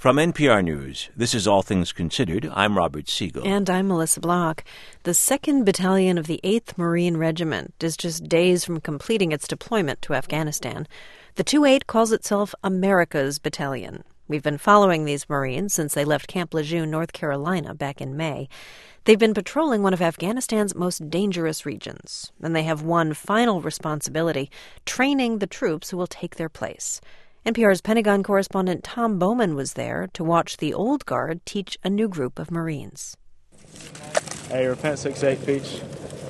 From NPR News, this is All Things Considered. I'm Robert Siegel. And I'm Melissa Block. The 2nd Battalion of the 8th Marine Regiment is just days from completing its deployment to Afghanistan. The 2-8 calls itself America's Battalion. We've been following these Marines since they left Camp Lejeune, North Carolina, back in May. They've been patrolling one of Afghanistan's most dangerous regions, and they have one final responsibility: training the troops who will take their place. NPR's Pentagon correspondent Tom Bowman was there to watch the old guard teach a new group of Marines. Hey, repent 6-8, Peach.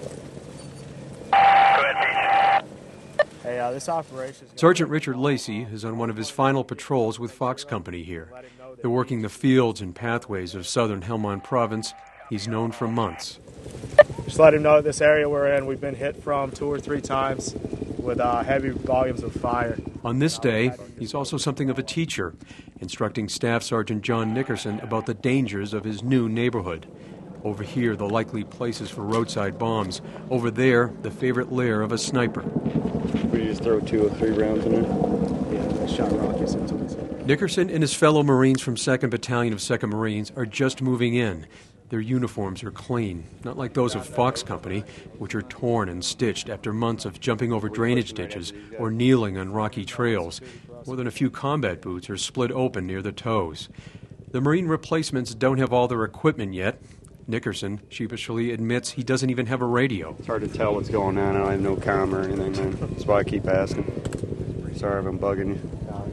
Go ahead, Peach. Hey, this operation... Sergeant Richard Lacey is on one of his final patrols with Fox Company here. They're working the fields and pathways of southern Helmand Province. He's known for months. Just let him know that this area we're in, we've been hit from 2 or 3 times with heavy volumes of fire. On this day, he's also something of a teacher, instructing Staff Sergeant John Nickerson about the dangers of his new neighborhood. Over here, the likely places for roadside bombs. Over there, the favorite lair of a sniper. We just throw 2 or 3 rounds in there? Yeah, they shot rockets into it. Nickerson and his fellow Marines from 2nd Battalion of 2nd Marines are just moving in. Their uniforms are clean, not like those of Fox Company, which are torn and stitched after months of jumping over drainage ditches or kneeling on rocky trails. More than a few combat boots are split open near the toes. The Marine replacements don't have all their equipment yet. Nickerson sheepishly admits he doesn't even have a radio. It's hard to tell what's going on. I don't have no comm or anything, man. That's why I keep asking. Sorry if I'm bugging you.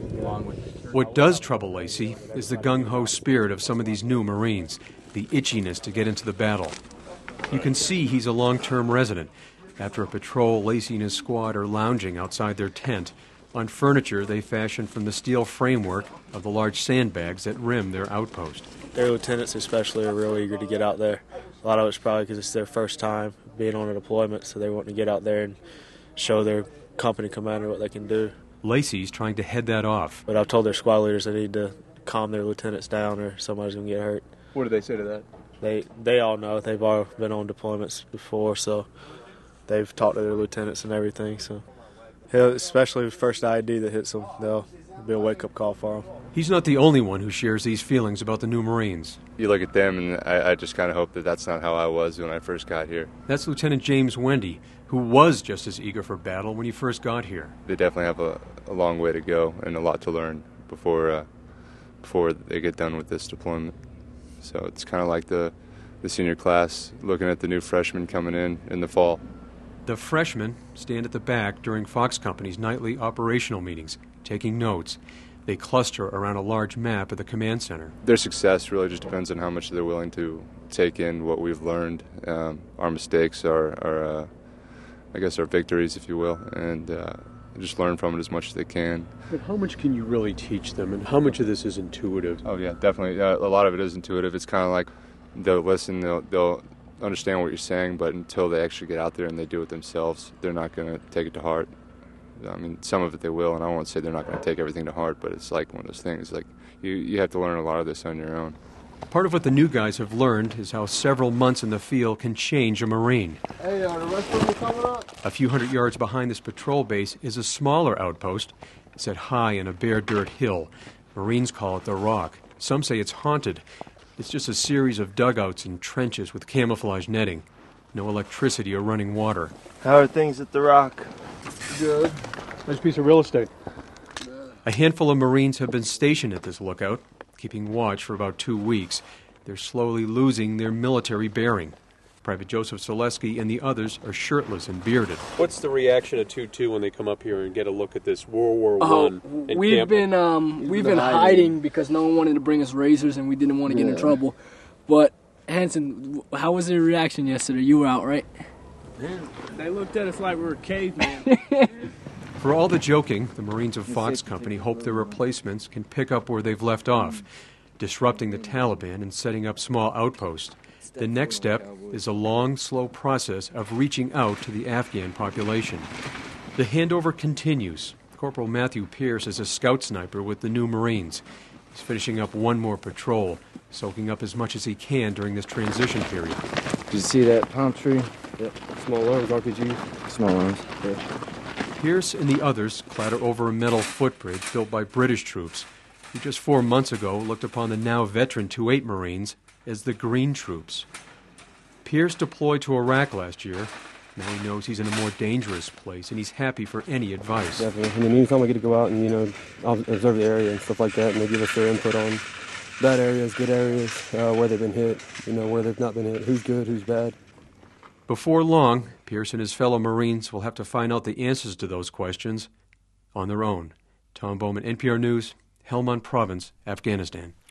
What does trouble Lacey is the gung-ho spirit of some of these new Marines, the itchiness to get into the battle. You can see he's a long-term resident. After a patrol, Lacey and his squad are lounging outside their tent on furniture they fashioned from the steel framework of the large sandbags that rim their outpost. Their lieutenants especially are real eager to get out there. A lot of it's probably because it's their first time being on a deployment, so they want to get out there and show their company commander what they can do. Lacey's trying to head that off. But I've told their squad leaders they need to calm their lieutenants down or somebody's going to get hurt. What do they say to that? They all know. They've all been on deployments before, so they've talked to their lieutenants and everything. So, especially the first ID that hits them, they'll be a wake-up call for them. He's not the only one who shares these feelings about the new Marines. You look at them, and I just kind of hope that that's not how I was when I first got here. That's Lieutenant James Wendy, who was just as eager for battle when he first got here. They definitely have a long way to go and a lot to learn before they get done with this deployment. So it's kind of like the senior class looking at the new freshmen coming in the fall. The freshmen stand at the back during Fox Company's nightly operational meetings, taking notes. They cluster around a large map of the command center. Their success really just depends on how much they're willing to take in what we've learned, our mistakes, our victories, if you will, and just learn from it as much as they can. But how much can you really teach them, and how much of this is intuitive? Oh, yeah, definitely. A lot of it is intuitive. It's kind of like they'll listen, they'll understand what you're saying, but until they actually get out there and they do it themselves, they're not going to take it to heart. I mean, some of it they will, and I won't say they're not going to take everything to heart, but it's like one of those things. Like you have to learn a lot of this on your own. Part of what the new guys have learned is how several months in the field can change a Marine. Hey, the rest of them coming up? A few hundred yards behind this patrol base is a smaller outpost. It's set high in a bare dirt hill. Marines call it the Rock. Some say it's haunted. It's just a series of dugouts and trenches with camouflage netting. No electricity or running water. How are things at the Rock? Good. Nice piece of real estate. A handful of Marines have been stationed at this lookout, keeping watch for about 2 weeks. They're slowly losing their military bearing. Private Joseph Zaleski and the others are shirtless and bearded. What's the reaction of 2-2 when they come up here and get a look at this World War I? We've been hiding because no one wanted to bring us razors and we didn't want to get in trouble. But Hanson, how was their reaction yesterday? You were out, right? They looked at us like we were cavemen. For all the joking, the Marines of Fox Company hope their replacements can pick up where they've left off, disrupting the Taliban and setting up small outposts. The next step is a long, slow process of reaching out to the Afghan population. The handover continues. Corporal Matthew Pierce is a scout sniper with the new Marines. He's finishing up one more patrol, soaking up as much as he can during this transition period. Did you see that palm tree? Yep. Small arms, RPG. Small arms, yeah. Pierce and the others clatter over a metal footbridge built by British troops. who just 4 months ago looked upon the now veteran 2-8 Marines as the Green Troops. Pierce deployed to Iraq last year. Now he knows he's in a more dangerous place, and he's happy for any advice. Definitely. And then anytime I get to go out and, observe the area and stuff like that, and they give us their input on bad areas, good areas, where they've been hit, where they've not been hit, who's good, who's bad. Before long, Pierce and his fellow Marines will have to find out the answers to those questions on their own. Tom Bowman, NPR News, Helmand Province, Afghanistan.